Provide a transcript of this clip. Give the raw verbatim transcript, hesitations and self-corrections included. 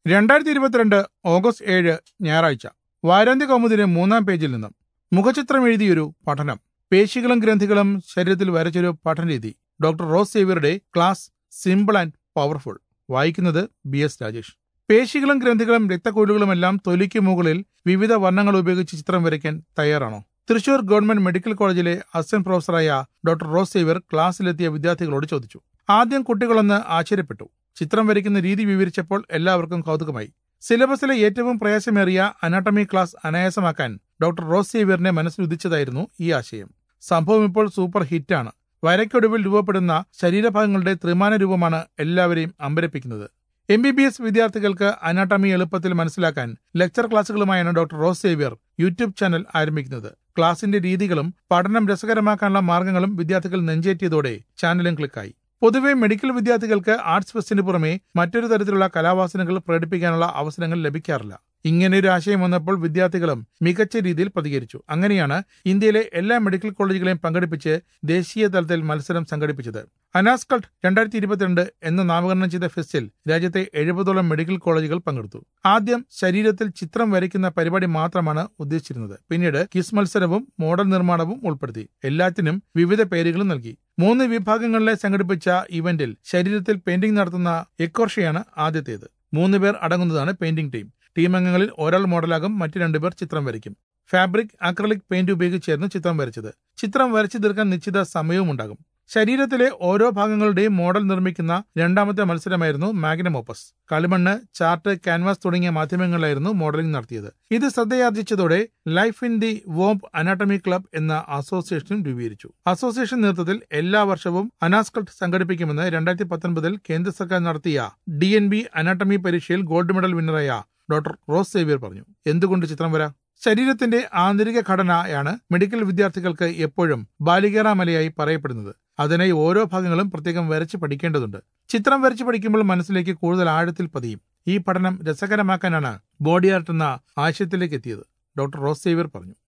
രണ്ടായിരത്തി ഇരുപത്തിരണ്ട് ഓഗസ്റ്റ് ഏഴ് ഞായറാഴ്ച വാരാന്ത്യ കൗമുദിന്റെ മൂന്നാം പേജിൽ നിന്നും മുഖചിത്രം എഴുതിയൊരു പഠനം. പേശികളും ഗ്രന്ഥികളും ശരീരത്തിൽ വരച്ചൊരു പഠനരീതി. ഡോക്ടർ റോസ് സേവ്യറുടെ ക്ലാസ് സിമ്പിൾ ആൻഡ് പവർഫുൾ. വായിക്കുന്നത് ബി എസ് രാജേഷ്. പേശികളും ഗ്രന്ഥികളും രക്തക്കുഴലുകളുമെല്ലാം തൊലിക്ക് മുകളിൽ വിവിധ വർണ്ണങ്ങൾ ഉപയോഗിച്ച് ചിത്രം വരയ്ക്കാൻ തയ്യാറാണോ? തൃശൂർ ഗവൺമെന്റ് മെഡിക്കൽ കോളേജിലെ അസിസ്റ്റന്റ് പ്രൊഫസറായ ഡോക്ടർ റോസ് സേവ്യർ ക്ലാസ്സിലെത്തിയ വിദ്യാർത്ഥികളോട് ചോദിച്ചു. ആദ്യം കുട്ടികളൊന്ന് ആശ്ചര്യപ്പെട്ടു. ചിത്രം വരയ്ക്കുന്ന രീതി വിവരിച്ചപ്പോൾ എല്ലാവർക്കും കൗതുകമായി. സിലബസിലെ ഏറ്റവും പ്രയാസമേറിയ അനാട്ടമി ക്ലാസ് അനായാസമാക്കാൻ ഡോക്ടർ റോസ് സേവ്യറിന്റെ മനസ്സിൽ ഉദിച്ചതായിരുന്നു ഈ ആശയം. സംഭവം ഇപ്പോൾ സൂപ്പർ ഹിറ്റാണ്. വരയ്ക്കൊടുവിൽ രൂപപ്പെടുന്ന ശരീരഭാഗങ്ങളുടെ ത്രിമാന രൂപമാണ് എല്ലാവരെയും അമ്പരപ്പിക്കുന്നത്. എം ബി ബി എസ് വിദ്യാർത്ഥികൾക്ക് അനാട്ടമി എളുപ്പത്തിൽ മനസ്സിലാക്കാൻ ലെക്ചർ ക്ലാസുകളുമായാണ് doctor Rose Xavier YouTube channel ആരംഭിക്കുന്നത്. ക്ലാസിന്റെ രീതികളും പഠനം രസകരമാക്കാനുള്ള മാർഗങ്ങളും വിദ്യാർത്ഥികൾ നെഞ്ചേറ്റിയതോടെ ചാനലും ക്ലിക്കായി. പൊതുവെ മെഡിക്കൽ വിദ്യാർത്ഥികൾക്ക് ആർട്സ് ഫെസ്റ്റിന് പുറമെ മറ്റൊരു തരത്തിലുള്ള കലാവാസനകൾ പ്രകടിപ്പിക്കാനുള്ള അവസരങ്ങൾ ലഭിക്കാറില്ല. ഇങ്ങനെയൊരു ആശയം വന്നപ്പോൾ വിദ്യാർത്ഥികളും മികച്ച രീതിയിൽ പ്രതികരിച്ചു. അങ്ങനെയാണ് ഇന്ത്യയിലെ എല്ലാ മെഡിക്കൽ കോളേജുകളെയും പങ്കെടുപ്പിച്ച് ദേശീയ തലത്തിൽ മത്സരം സംഘടിപ്പിച്ചത്. അനാസ്കൾട്ട് രണ്ടായിരത്തി ഇരുപത്തിരണ്ട് എന്ന് നാമകരണം ചെയ്ത ഫെസ്റ്റിൽ രാജ്യത്തെ എഴുപതോളം മെഡിക്കൽ കോളേജുകൾ പങ്കെടുത്തു. ആദ്യം ശരീരത്തിൽ ചിത്രം വരയ്ക്കുന്ന പരിപാടി മാത്രമാണ് ഉദ്ദേശിച്ചിരുന്നത്. പിന്നീട് ക്വിസ് മത്സരവും മോഡൽ നിർമ്മാണവും ഉൾപ്പെടുത്തി. എല്ലാത്തിനും വിവിധ പേരുകളും നൽകി. മൂന്ന് വിഭാഗങ്ങളിലെ സംഘടിപ്പിച്ച ഇവന്റിൽ ശരീരത്തിൽ പെയിന്റിംഗ് നടത്തുന്ന എക്കോർഷയാണ് ആദ്യത്തേത്. മൂന്ന് പേർ അടങ്ങുന്നതാണ് പെയിന്റിംഗ് ടീം. ടീം അംഗങ്ങളിൽ ഒരാൾ മോഡലാകും, മറ്റു രണ്ടുപേർ ചിത്രം വരയ്ക്കും. ഫാബ്രിക്, അക്രലിക് പെയിന്റ് ഉപയോഗിച്ചായിരുന്നു ചിത്രം വരച്ചത്. ചിത്രം വരച്ചു തീർക്കാൻ നിശ്ചിത സമയവും ഉണ്ടാകും. ശരീരത്തിലെ ഓരോ ഭാഗങ്ങളുടെയും മോഡൽ നിർമ്മിക്കുന്ന രണ്ടാമത്തെ മത്സരമായിരുന്നു മാഗ്നം ഓപ്പസ്. കളിമണ്ണ്, ചാർട്ട്, ക്യാൻവാസ് തുടങ്ങിയ മാധ്യമങ്ങളിലായിരുന്നു മോഡലിംഗ് നടത്തിയത്. ഇത് ശ്രദ്ധയാർജിച്ചതോടെ life in the womb anatomy club എന്ന അസോസിയേഷൻ രൂപീകരിച്ചു. അസോസിയേഷൻ നേതൃത്വത്തിൽ എല്ലാ വർഷവും അനാസ്കൾട്ട് സംഘടിപ്പിക്കുമെന്ന് രണ്ടായിരത്തി പത്തൊൻപതിൽ കേന്ദ്ര സർക്കാർ നടത്തിയ ഡി എൻ ബി അനാട്ടമി പരീക്ഷയിൽ ഗോൾഡ് മെഡൽ വിന്നറായ ഡോക്ടർ റോസ് സേവ്യർ പറഞ്ഞു. എന്തുകൊണ്ട് ചിത്രം വര? ശരീരത്തിന്റെ ആന്തരിക ഘടനയാണ് മെഡിക്കൽ വിദ്യാർത്ഥികൾക്ക് എപ്പോഴും ബാലികേറാമലയായി പറയപ്പെടുന്നത്. അതിനായി ഓരോ ഭാഗങ്ങളും പ്രത്യേകം വരച്ച് പഠിക്കേണ്ടതുണ്ട്. ചിത്രം വരച്ച് പഠിക്കുമ്പോൾ മനസ്സിലേക്ക് കൂടുതൽ ആഴത്തിൽ പതിയും. ഈ പഠനം രസകരമാക്കാനാണ് ബോഡി ആർട്ട് എന്ന ആശയത്തിലേക്ക് എത്തിയത്, ഡോക്ടർ റോസ് സേവ്യർ പറഞ്ഞു.